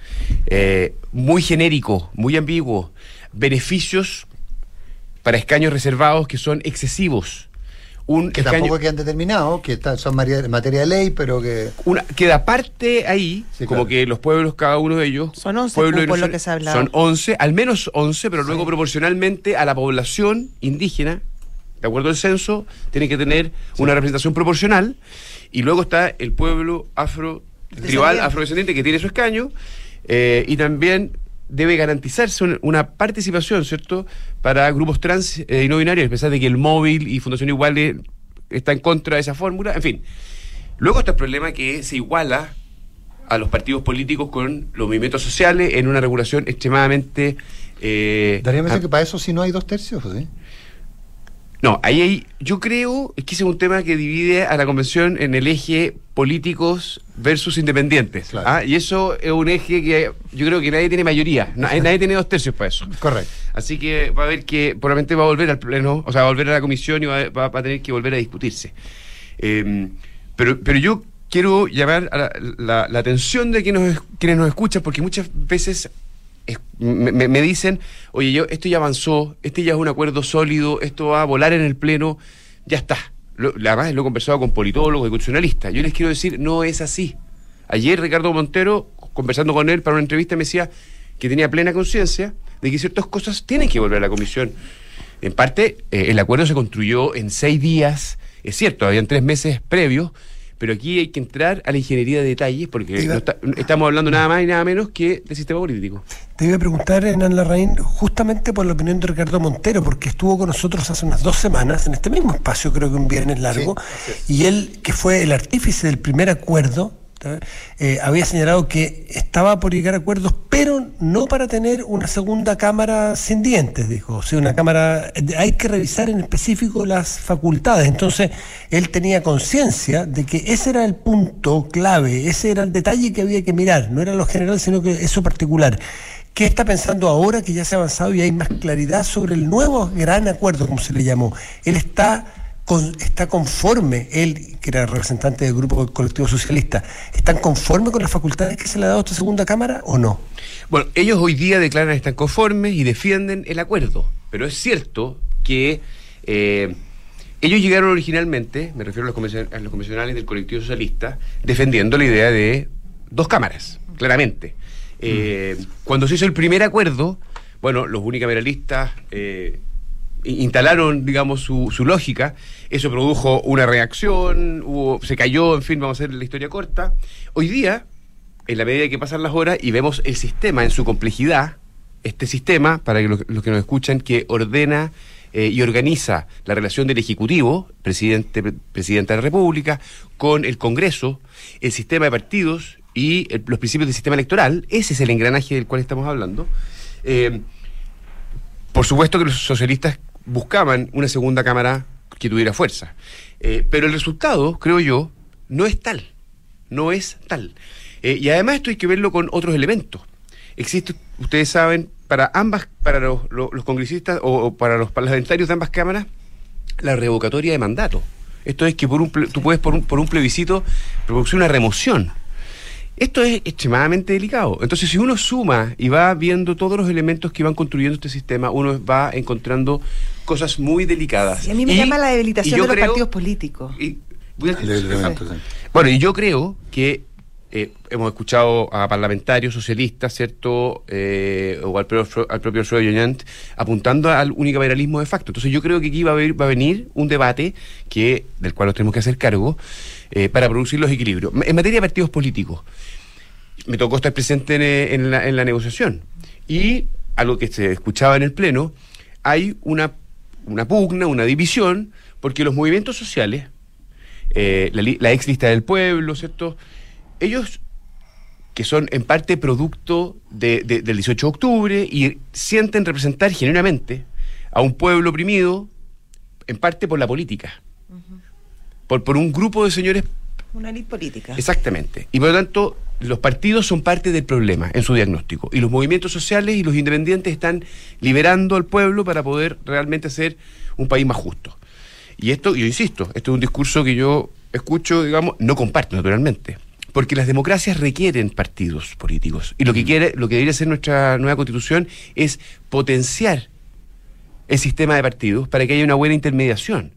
Muy genérico, muy ambiguo. Beneficios para escaños reservados que son excesivos. Que tampoco quedan determinados, que son materia de ley, pero que... Queda parte ahí, sí, como claro, que los pueblos, cada uno de ellos... Son 11, por lo que se ha hablado. Son 11, al menos 11, pero sí, luego proporcionalmente a la población indígena, de acuerdo al censo, tiene que tener una representación proporcional, y luego está el pueblo tribal afrodescendiente que tiene su escaño, y también debe garantizarse una participación, ¿cierto?, para grupos trans y no binarios, a pesar de que el Móvil y Fundación Igualdad está en contra de esa fórmula, en fin. Luego está el problema que se iguala a los partidos políticos con los movimientos sociales en una regulación extremadamente... Daría que para eso sí no hay 2/3, ¿sí? No, yo creo que ese es un tema que divide a la convención en el eje políticos versus independientes. Claro. Y eso es un eje que yo creo que nadie tiene mayoría, nadie tiene 2/3 para eso. Correcto. Así que va a haber que, probablemente va a volver al Pleno, o sea, va a volver a la comisión y va a tener que volver a discutirse. Pero yo quiero llamar a la atención de quienes nos escuchan, porque muchas veces... Me dicen, oye, esto ya avanzó, este ya es un acuerdo sólido, esto va a volar en el Pleno, ya está. Además lo he conversado con politólogos y constitucionalistas. Yo les quiero decir, no es así. Ayer Ricardo Montero, conversando con él para una entrevista, me decía que tenía plena conciencia de que ciertas cosas tienen que volver a la comisión. En parte, el acuerdo se construyó en 6 días, es cierto, habían 3 meses previos, pero aquí hay que entrar a la ingeniería de detalles, porque estamos hablando nada más y nada menos que del sistema político. Te iba a preguntar, Hernán Larraín, justamente por la opinión de Ricardo Montero, porque estuvo con nosotros hace unas 2 semanas, en este mismo espacio, creo que un viernes largo, sí, y él, que fue el artífice del primer acuerdo, había señalado que estaba por llegar a acuerdos, pero no para tener una segunda cámara sin dientes, dijo. O sea, una cámara, hay que revisar en específico las facultades. Entonces, él tenía conciencia de que ese era el punto clave, ese era el detalle que había que mirar, no era lo general, sino que eso particular. ¿Qué está pensando ahora que ya se ha avanzado y hay más claridad sobre el nuevo gran acuerdo, como se le llamó? Él está conforme, él, que era representante del grupo colectivo socialista, ¿están conformes con las facultades que se le ha dado a esta segunda cámara o no? Bueno, ellos hoy día declaran que están conformes y defienden el acuerdo, pero es cierto que ellos llegaron originalmente, me refiero a los convencionales del colectivo socialista, defendiendo la idea de 2 cámaras, claramente. Cuando se hizo el primer acuerdo, bueno, los unicameralistas instalaron, digamos, su lógica. Eso produjo una reacción, se cayó, en fin, vamos a hacer la historia corta. Hoy día, en la medida que pasan las horas y vemos el sistema en su complejidad, este sistema, para que los que nos escuchan, que ordena y organiza la relación del Ejecutivo, presidenta de la República, con el Congreso, el sistema de partidos y los principios del sistema electoral. Ese es el engranaje del cual estamos hablando. Por supuesto que los socialistas buscaban una segunda cámara que tuviera fuerza, pero el resultado, creo yo, no es tal. Y además esto hay que verlo con otros elementos. Existe, ustedes saben, para los congresistas o para los parlamentarios de ambas cámaras, la revocatoria de mandato. Esto es que tú puedes por un plebiscito producir una remoción. Esto es extremadamente delicado. Entonces, si uno suma y va viendo todos los elementos que van construyendo este sistema, uno va encontrando cosas muy delicadas. Y a mí me llama la debilitación de los partidos políticos. Bueno, y yo creo que hemos escuchado a parlamentarios socialistas, ¿cierto? O al propio Alfredo Llorente apuntando al unicameralismo de facto. Entonces yo creo que aquí va a venir un debate del cual nos tenemos que hacer cargo para producir los equilibrios. En materia de partidos políticos, me tocó estar presente en la negociación, y algo que se escuchaba en el Pleno, hay una pugna, una división, porque los movimientos sociales, la ex lista del pueblo, ¿cierto?, ellos, que son en parte producto del 18 de octubre y sienten representar genuinamente a un pueblo oprimido, en parte por la política, por un grupo de señores. Una élite política. Exactamente. Y por lo tanto, los partidos son parte del problema en su diagnóstico. Y los movimientos sociales y los independientes están liberando al pueblo para poder realmente hacer un país más justo. Y esto, yo insisto, esto es un discurso que yo escucho, digamos, no comparto naturalmente. Porque las democracias requieren partidos políticos. Y lo que debería ser nuestra nueva constitución es potenciar el sistema de partidos para que haya una buena intermediación.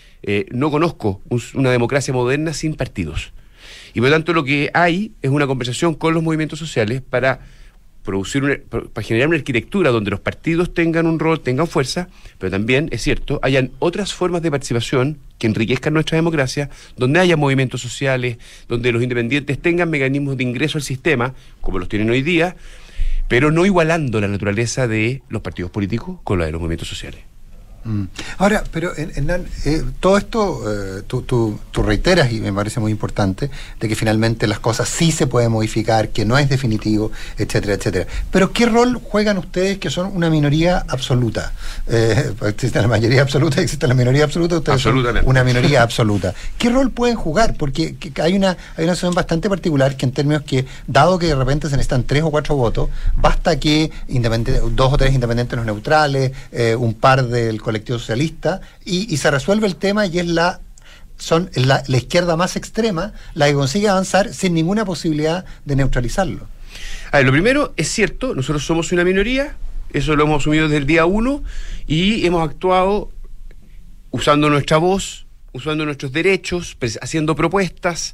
No conozco una democracia moderna sin partidos. Y por lo tanto lo que hay es una conversación con los movimientos sociales para generar una arquitectura donde los partidos tengan un rol, tengan fuerza, pero también, es cierto, hayan otras formas de participación que enriquezcan nuestra democracia, donde haya movimientos sociales, donde los independientes tengan mecanismos de ingreso al sistema, como los tienen hoy día, pero no igualando la naturaleza de los partidos políticos con la de los movimientos sociales. Ahora, pero Hernán, todo esto tú reiteras, y me parece muy importante, de que finalmente las cosas sí se pueden modificar, que no es definitivo, etcétera, etcétera. Pero ¿qué rol juegan ustedes que son una minoría absoluta? Existe la mayoría absoluta, existe la minoría absoluta, ustedes son una minoría absoluta. ¿Qué rol pueden jugar? Porque hay una situación bastante particular que en términos que, dado que de repente se necesitan 3 o 4 votos, basta que 2 o 3 independientes los neutrales, un par del colectivo socialista, y se resuelve el tema, y es la izquierda más extrema la que consigue avanzar sin ninguna posibilidad de neutralizarlo. A ver, lo primero, es cierto, nosotros somos una minoría, eso lo hemos asumido desde el día 1, y hemos actuado usando nuestra voz, usando nuestros derechos, haciendo propuestas,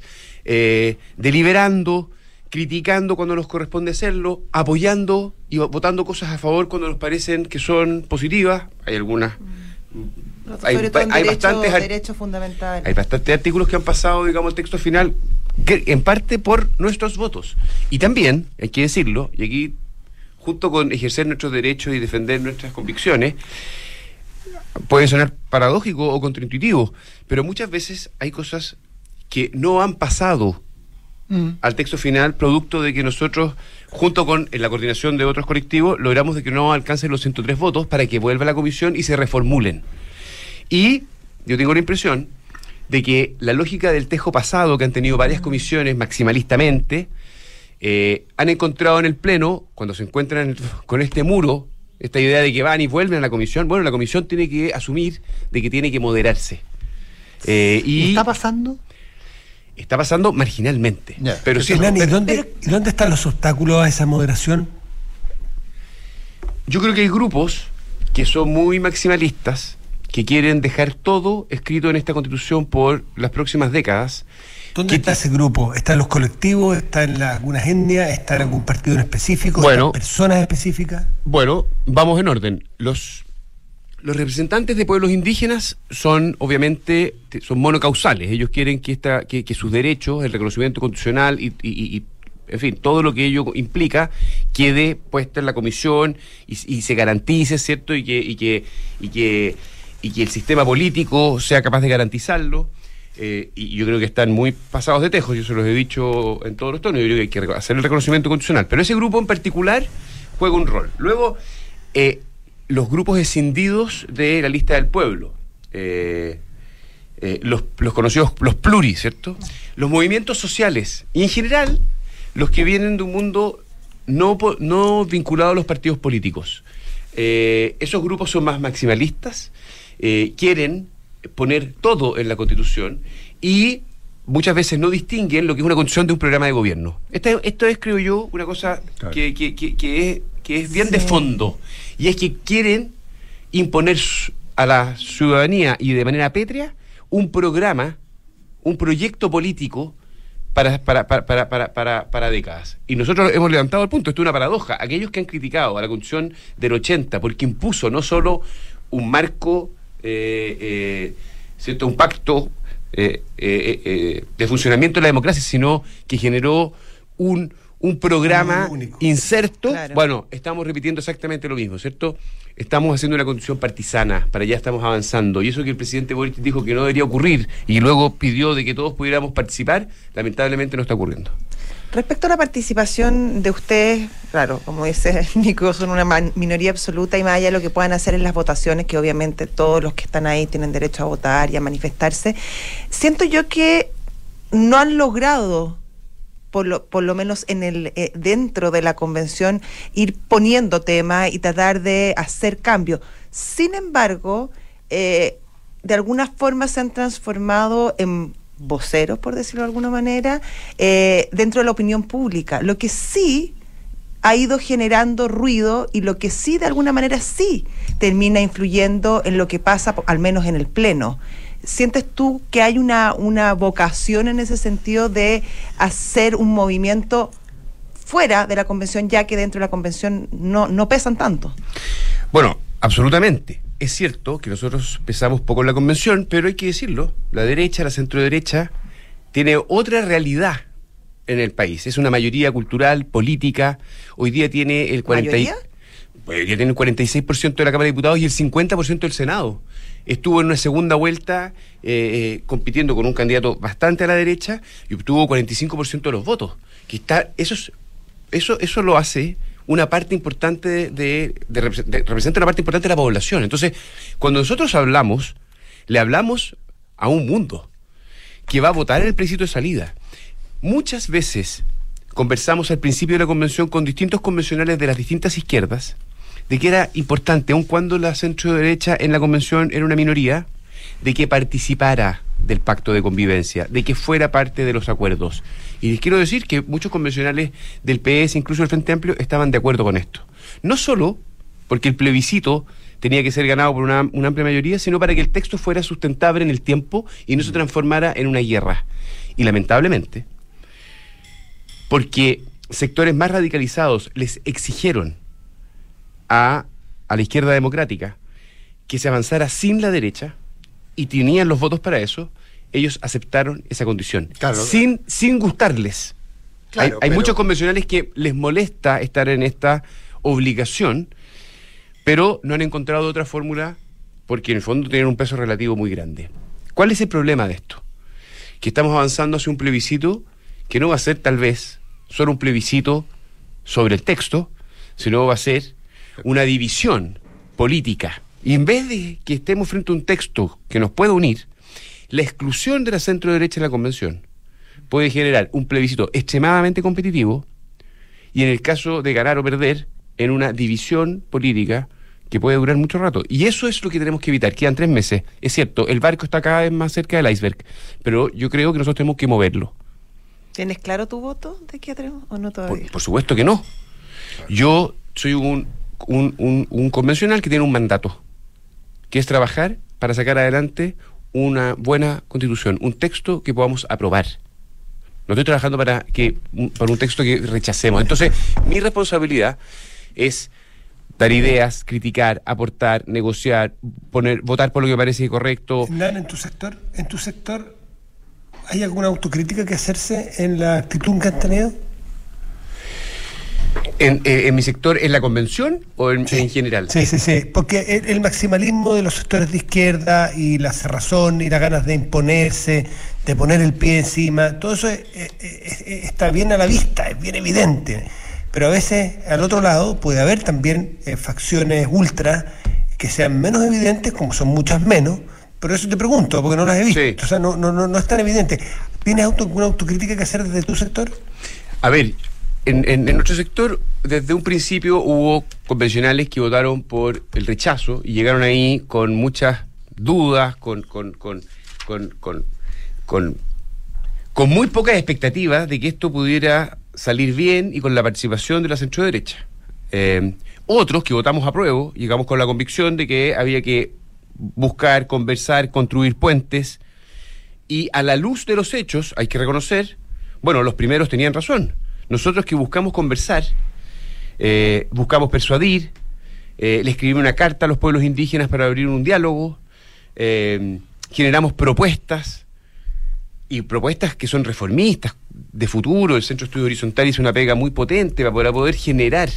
deliberando, criticando cuando nos corresponde hacerlo, apoyando y votando cosas a favor cuando nos parecen que son positivas. Hay algunas. Sobre todo en derechos fundamentales. Hay bastantes artículos que han pasado, digamos, el texto final, en parte por nuestros votos. Y también, hay que decirlo, y aquí, junto con ejercer nuestros derechos y defender nuestras convicciones, puede sonar paradójico o contraintuitivo, pero muchas veces hay cosas que no han pasado al texto final, producto de que nosotros, junto con la coordinación de otros colectivos, logramos de que no alcancen los 103 votos para que vuelva a la comisión y se reformulen. Y yo tengo la impresión de que la lógica del tejo pasado, que han tenido varias comisiones maximalistamente, han encontrado en el Pleno, cuando se encuentran con este muro, esta idea de que van y vuelven a la comisión, bueno, la comisión tiene que asumir de que tiene que moderarse. ¿Y está pasando? Está pasando marginalmente. Yeah. Pero sí. ¿Y dónde están los obstáculos a esa moderación? Yo creo que hay grupos que son muy maximalistas, que quieren dejar todo escrito en esta Constitución por las próximas décadas. ¿Dónde está ese grupo? ¿Está en los colectivos? ¿Está en algunas etnias? ¿Está en algún partido en específico? Bueno, ¿Están personas específicas? Bueno, vamos en orden. Los representantes de pueblos indígenas son, obviamente, son monocausales. Ellos quieren que sus derechos, el reconocimiento constitucional y en fin, todo lo que ello implica, quede puesto en la comisión y se garantice, ¿cierto? Y que el sistema político sea capaz de garantizarlo. Y yo creo que están muy pasados de tejos, yo se los he dicho en todos los tonos. Yo creo que hay que hacer el reconocimiento constitucional. Pero ese grupo en particular juega un rol. Luego, los grupos escindidos de la lista del pueblo, los conocidos, los pluris, ¿cierto? Los movimientos sociales, y en general, los que vienen de un mundo no vinculado a los partidos políticos. Esos grupos son más maximalistas, quieren poner todo en la Constitución y muchas veces no distinguen lo que es una constitución de un programa de gobierno. Esto es, creo yo, una cosa claro, que es bien de fondo, y es que quieren imponer a la ciudadanía y de manera pétrea un programa, un proyecto político para décadas. Y nosotros hemos levantado el punto, esto es una paradoja. Aquellos que han criticado a la Constitución del 80 porque impuso no solo un marco, ¿cierto?, un pacto de funcionamiento de la democracia, sino que generó un programa inserto. Claro. Bueno, estamos repitiendo exactamente lo mismo, ¿cierto? Estamos haciendo una constitución partisana, para allá estamos avanzando, y eso que el presidente Boric dijo que no debería ocurrir y luego pidió de que todos pudiéramos participar, lamentablemente no está ocurriendo. Respecto a la participación de ustedes, claro, como dice Nico, son una minoría absoluta y más allá de lo que puedan hacer en las votaciones, que obviamente todos los que están ahí tienen derecho a votar y a manifestarse, siento yo que no han logrado, por lo menos en el dentro de la convención, ir poniendo temas y tratar de hacer cambios. Sin embargo, de alguna forma se han transformado en voceros, por decirlo de alguna manera, dentro de la opinión pública, lo que sí ha ido generando ruido y lo que sí de alguna manera sí termina influyendo en lo que pasa, al menos en el Pleno. ¿Sientes tú que hay una vocación en ese sentido de hacer un movimiento fuera de la convención, ya que dentro de la convención no pesan tanto? Bueno, absolutamente. Es cierto que nosotros pesamos poco en la convención, pero hay que decirlo, la derecha, la centroderecha, tiene otra realidad en el país. Es una mayoría cultural, política. Hoy día tiene el 46% de la Cámara de Diputados y el 50% del Senado. Estuvo en una segunda vuelta compitiendo con un candidato bastante a la derecha y obtuvo 45% de los votos. Que está, eso lo hace una parte importante representa una parte importante de la población. Entonces, cuando nosotros hablamos, le hablamos a un mundo que va a votar en el plebiscito de salida. Muchas veces conversamos al principio de la convención con distintos convencionales de las distintas izquierdas de que era importante, aun cuando la centro derecha en la convención era una minoría, de que participara del pacto de convivencia, de que fuera parte de los acuerdos. Y les quiero decir que muchos convencionales del PS, incluso del Frente Amplio, estaban de acuerdo con esto. No solo porque el plebiscito tenía que ser ganado por una amplia mayoría, sino para que el texto fuera sustentable en el tiempo y no se transformara en una guerra. Y lamentablemente, porque sectores más radicalizados les exigieron a la izquierda democrática que se avanzara sin la derecha y tenían los votos para eso, ellos aceptaron esa condición, claro, sin gustarles. Claro, hay muchos convencionales que les molesta estar en esta obligación, pero no han encontrado otra fórmula porque en el fondo tienen un peso relativo muy grande. ¿Cuál es el problema de esto? Que estamos avanzando hacia un plebiscito que no va a ser tal vez solo un plebiscito sobre el texto, sino va a ser una división política. Y en vez de que estemos frente a un texto que nos pueda unir, la exclusión de la centro derecha en la convención puede generar un plebiscito extremadamente competitivo y en el caso de ganar o perder, en una división política que puede durar mucho rato. Y eso es lo que tenemos que evitar. Quedan 3 meses. Es cierto, el barco está cada vez más cerca del iceberg, pero yo creo que nosotros tenemos que moverlo. ¿Tienes claro tu voto de qué tenemos o no todavía? Por supuesto que no. Yo soy un convencional que tiene un mandato, que es trabajar para sacar adelante una buena constitución, un texto que podamos aprobar. No estoy trabajando para un texto que rechacemos. Entonces, mi responsabilidad es dar ideas, criticar, aportar, negociar, votar por lo que me parece correcto. ¿En tu sector hay alguna autocrítica que hacerse en la actitud que han tenido? ¿En mi sector, en la convención o en general? Sí, porque el maximalismo de los sectores de izquierda y la cerrazón y las ganas de imponerse, de poner el pie encima, todo eso está bien a la vista, es bien evidente, pero a veces al otro lado puede haber también facciones ultra que sean menos evidentes, como son muchas menos, pero eso te pregunto, porque no las he visto, sí. O sea, no es tan evidente. ¿Tienes alguna autocrítica que hacer desde tu sector? A ver, en nuestro sector, desde un principio hubo convencionales que votaron por el rechazo y llegaron ahí con muchas dudas, con muy pocas expectativas de que esto pudiera salir bien y con la participación de la centroderecha. Otros que votamos a prueba, llegamos con la convicción de que había que buscar, conversar, construir puentes, y a la luz de los hechos hay que reconocer, bueno, los primeros tenían razón. Nosotros que buscamos conversar, buscamos persuadir, le escribimos una carta a los pueblos indígenas para abrir un diálogo, generamos propuestas, y propuestas que son reformistas, de futuro. El Centro de Estudio Horizontal hizo una pega muy potente para poder generar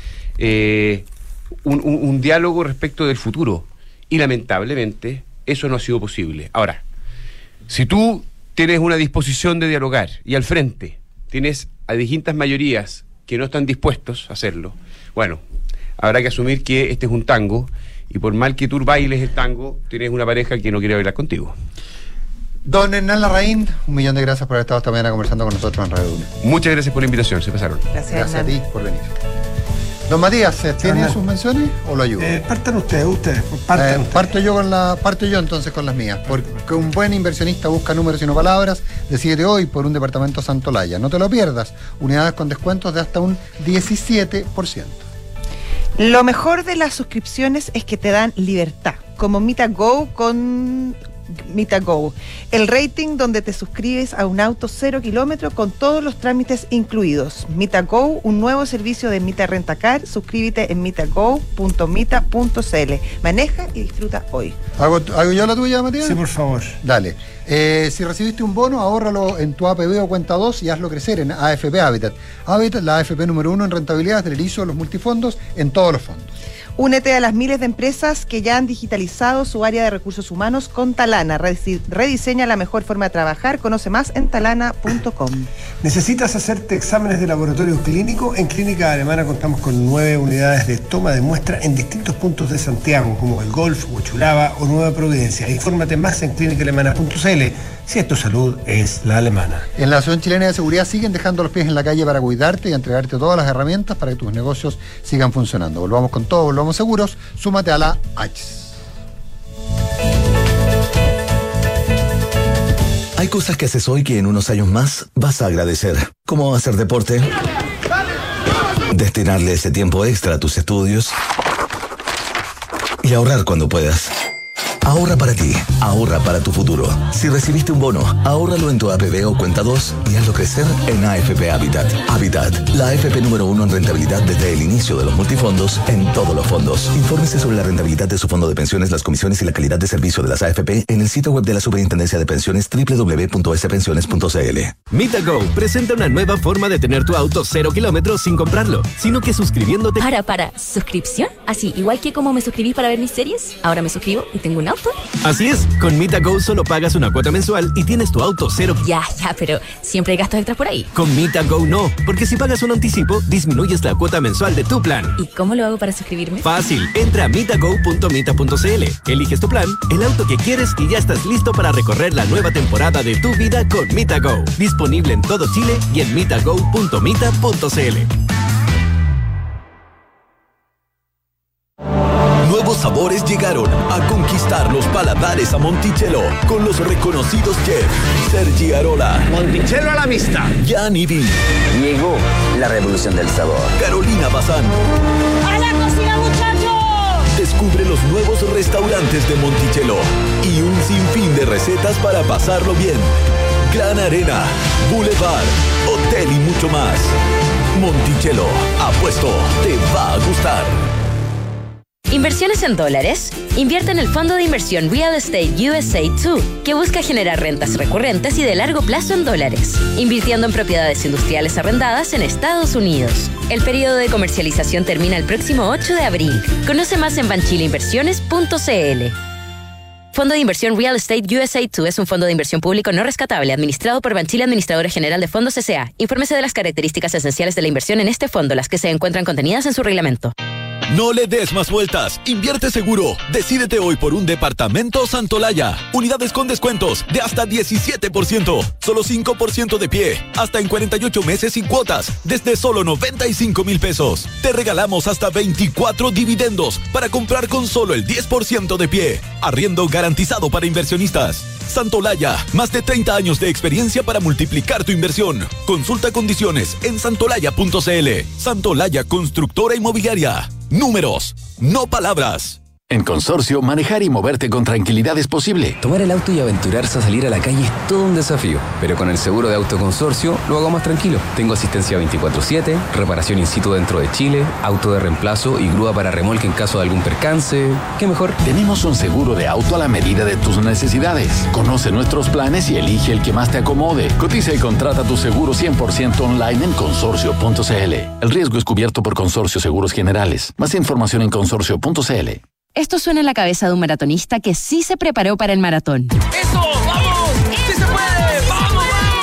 un diálogo respecto del futuro, y lamentablemente eso no ha sido posible. Ahora, si tú tienes una disposición de dialogar y al frente tienes a distintas mayorías que no están dispuestos a hacerlo, bueno, habrá que asumir que este es un tango, y por mal que tú bailes el tango, tienes una pareja que no quiere bailar contigo. Don Hernán Larraín, 1.000.000 de gracias por haber estado esta mañana conversando con nosotros en Radio 1. Muchas gracias por la invitación, se pasaron. Gracias A ti por venir. Don Matías, ¿tiene sus menciones o lo ayudo? Partan ustedes. Parto yo entonces con las mías, porque un buen inversionista busca números y no palabras. Decídete hoy por un departamento Santolaya. No te lo pierdas, unidades con descuentos de hasta un 17%. Lo mejor de las suscripciones es que te dan libertad, como MitaGo con MitaGo, el rating donde te suscribes a un auto 0 kilómetros con todos los trámites incluidos. MitaGo, un nuevo servicio de Mita Rentacar. Suscríbete en mitago.mita.cl. Maneja y disfruta hoy. ¿Hago yo la tuya, Matías? Sí, por favor. Dale. Si recibiste un bono, ahórralo en tu APB o cuenta 2 y hazlo crecer en AFP Habitat. Habitat, la AFP número 1 en rentabilidad del inicio de los multifondos en todos los fondos. Únete a las miles de empresas que ya han digitalizado su área de recursos humanos con Talana. Rediseña la mejor forma de trabajar. Conoce más en talana.com. ¿Necesitas hacerte exámenes de laboratorio clínico? En Clínica Alemana contamos con 9 unidades de toma de muestra en distintos puntos de Santiago, como El Golf, Huachuraba o Nueva Providencia. Infórmate más en clínicaalemana.cl. Si es tu salud, es la alemana. En la Asociación Chilena de Seguridad siguen dejando los pies en la calle para cuidarte y entregarte todas las herramientas para que tus negocios sigan funcionando. Volvamos con todo, volvamos seguros. Súmate a la H. Hay cosas que haces hoy que en unos años más vas a agradecer. Como hacer deporte, destinarle ese tiempo extra a tus estudios y ahorrar cuando puedas. Ahorra para ti, ahorra para tu futuro. Si recibiste un bono, ahórralo en tu APB o cuenta 2 y hazlo crecer en AFP Habitat. Habitat, la AFP número 1 en rentabilidad desde el inicio de los multifondos en todos los fondos. Infórmese sobre la rentabilidad de su fondo de pensiones, las comisiones y la calidad de servicio de las AFP en el sitio web de la Superintendencia de Pensiones www.spensiones.cl. MitaGo presenta una nueva forma de tener tu auto 0 kilómetros sin comprarlo, sino que suscribiéndote. Para, ¿suscripción? Así, igual que como me suscribí para ver mis series, ahora me suscribo y tengo un auto. Así es, con MitaGo solo pagas una cuota mensual y tienes tu auto 0. Ya, pero siempre hay gastos extras por ahí. Con MitaGo no, porque si pagas un anticipo, disminuyes la cuota mensual de tu plan. ¿Y cómo lo hago para suscribirme? Fácil, entra a mitago.mita.cl, eliges tu plan, el auto que quieres y ya estás listo para recorrer la nueva temporada de tu vida con MitaGo. Disponible en todo Chile y en mitago.mita.cl. Nuevos sabores llegaron a conquistar los paladares a Monticello con los reconocidos chefs Sergi Arola, Monticello a la vista. Gianni V. Llegó la revolución del sabor. Carolina Bazán. ¡A la cocina, muchachos! Descubre los nuevos restaurantes de Monticello y un sinfín de recetas para pasarlo bien. Gran Arena, Boulevard, Hotel y mucho más. Monticello, apuesto, te va a gustar. ¿Inversiones en dólares? Invierte en el fondo de inversión Real Estate USA 2, que busca generar rentas recurrentes y de largo plazo en dólares, invirtiendo en propiedades industriales arrendadas en Estados Unidos. El periodo de comercialización termina el próximo 8 de abril. Conoce más en banchileinversiones.cl. Fondo de inversión Real Estate USA 2 es un fondo de inversión público no rescatable administrado por Banchile Administradora General de Fondos S.A. Infórmese de las características esenciales de la inversión en este fondo, las que se encuentran contenidas en su reglamento. No le des más vueltas, invierte seguro. Decídete hoy por un departamento Santolaya. Unidades con descuentos de hasta 17%, solo 5% de pie, hasta en 48 meses sin cuotas, desde solo 95,000 pesos. Te regalamos hasta 24 dividendos para comprar con solo el 10% de pie. Arriendo garantizado para inversionistas. Santolaya, más de 30 años de experiencia para multiplicar tu inversión. Consulta condiciones en santolaya.cl. Santolaya Constructora Inmobiliaria. Números, no palabras. En Consorcio, manejar y moverte con tranquilidad es posible. Tomar el auto y aventurarse a salir a la calle es todo un desafío. Pero con el seguro de auto Consorcio lo hago más tranquilo. Tengo asistencia 24/7, reparación in situ dentro de Chile, auto de reemplazo y grúa para remolque en caso de algún percance. ¿Qué mejor? Tenemos un seguro de auto a la medida de tus necesidades. Conoce nuestros planes y elige el que más te acomode. Cotiza y contrata tu seguro 100% online en consorcio.cl. El riesgo es cubierto por Consorcio Seguros Generales. Más información en consorcio.cl. Esto suena en la cabeza de un maratonista que sí se preparó para el maratón. ¡Eso! ¡Vamos! ¡Sí se puede! ¡Vamos, vamos!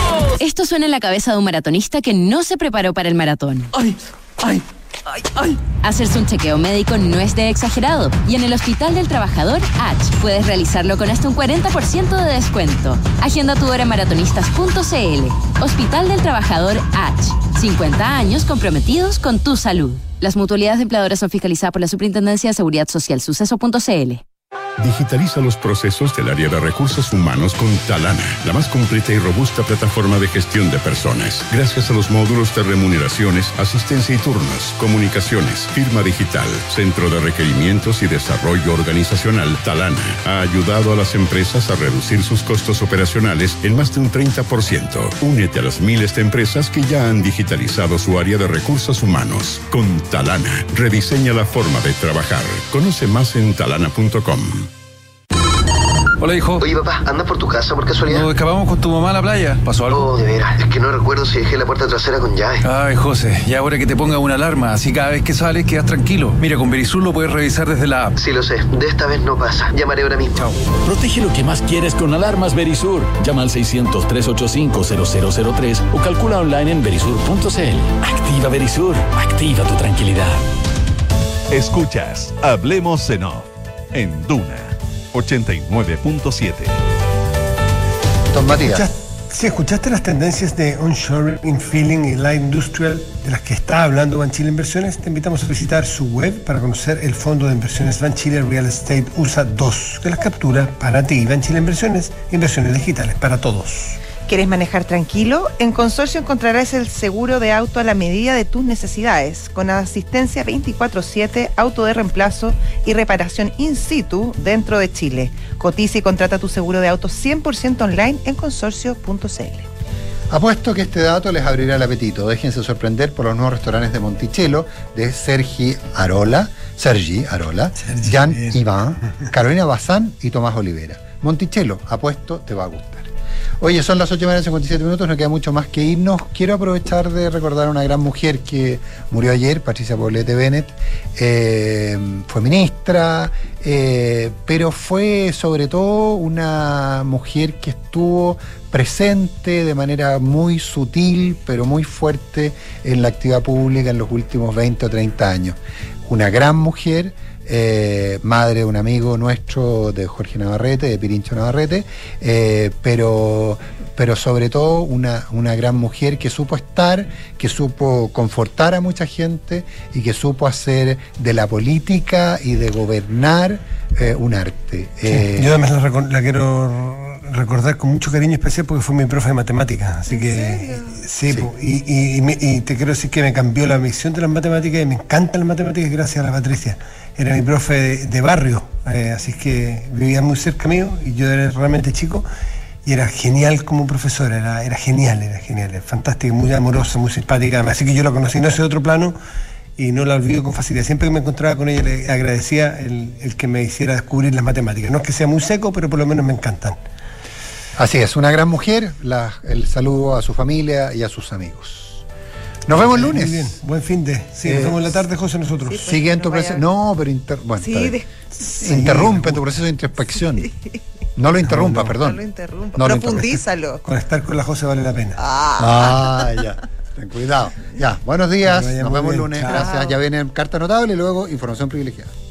Esto suena en la cabeza de un maratonista que no se preparó para el maratón. ¡Ay! ¡Ay! ¡Ay! ¡Ay! Hacerse un chequeo médico no es de exagerado y en el Hospital del Trabajador H puedes realizarlo con hasta un 40% de descuento. Agenda tu hora en maratonistas.cl. Hospital del Trabajador H. 50 años comprometidos con tu salud. Las mutualidades de empleadores son fiscalizadas por la Superintendencia de Seguridad Social. Suceso.cl. Digitaliza los procesos del área de recursos humanos con Talana, la más completa y robusta plataforma de gestión de personas. Gracias a los módulos de remuneraciones, asistencia y turnos, comunicaciones, firma digital, centro de requerimientos y desarrollo organizacional, Talana ha ayudado a las empresas a reducir sus costos operacionales en más de un 30%. Únete a las miles de empresas que ya han digitalizado su área de recursos humanos. Con Talana, rediseña la forma de trabajar. Conoce más en talana.com. Hola, hijo. Oye, papá, ¿andas por tu casa por casualidad? Nos escapamos con tu mamá a la playa. ¿Pasó algo? Oh, de veras. Es que no recuerdo si dejé la puerta trasera con llave. Ay, José, ya ahora que te ponga una alarma, así cada vez que sales quedas tranquilo. Mira, con Verisur lo puedes revisar desde la app. Sí, lo sé. De esta vez no pasa. Llamaré ahora mismo. Chao. Protege lo que más quieres con alarmas Verisur. Llama al 600-385-0003 o calcula online en verisur.cl. Activa Verisur. Activa tu tranquilidad. Escuchas Hablemos en Off en Duna 89.7. Don Matías. ¿Escuchaste las tendencias de onshoring, infilling y light industrial de las que está hablando Banchile Inversiones? Te invitamos a visitar su web para conocer el fondo de inversiones Banchile Real Estate USA 2, que las captura para ti. Banchile Inversiones, inversiones digitales para todos. ¿Quieres manejar tranquilo? En Consorcio encontrarás el seguro de auto a la medida de tus necesidades, con asistencia 24/7, auto de reemplazo y reparación in situ dentro de Chile. Cotiza y contrata tu seguro de auto 100% online en consorcio.cl. Apuesto que este dato les abrirá el apetito. Déjense sorprender por los nuevos restaurantes de Monticello de Sergi Arola, Jan Iván, Carolina Bazán y Tomás Olivera. Monticello, apuesto, te va a gustar. Oye, son las 8:57, no queda mucho más que irnos. Quiero aprovechar de recordar a una gran mujer que murió ayer, Patricia Poblete Bennett. Fue ministra, pero fue sobre todo una mujer que estuvo presente de manera muy sutil, pero muy fuerte en la actividad pública en los últimos 20 o 30 años. Una gran mujer. Madre de un amigo nuestro, de Jorge Navarrete, de Pirincho Navarrete, pero sobre todo una gran mujer que supo estar, que supo confortar a mucha gente y que supo hacer de la política y de gobernar un arte. Sí, yo además la quiero recordar con mucho cariño especial porque fue mi profe de matemáticas, así que sí. Y te quiero decir que me cambió la visión de las matemáticas y me encantan las matemáticas gracias a la Patricia. Era mi profe de barrio, así que vivía muy cerca mío y yo era realmente chico y era genial como profesora, era genial, era fantástica, muy amorosa, muy simpática, así que yo la conocí en ese otro plano y no la olvido con facilidad. Siempre que me encontraba con ella le agradecía el que me hiciera descubrir las matemáticas. No es que sea muy seco, pero por lo menos me encantan. Así es, una gran mujer. El saludo a su familia y a sus amigos. Nos vemos el lunes. Muy bien, buen fin de. Sí, nos vemos en la tarde, José, nosotros. Sí, sigue en tu proceso. No, pero interrumpe tu proceso de introspección. Sí. No lo interrumpa, perdón. No lo interrumpa. Profundízalo. Conectar con la José vale la pena. Ya. Ten cuidado. Ya, buenos días. Nos vemos el lunes. Chao. Gracias. Ya viene carta notable y luego información privilegiada.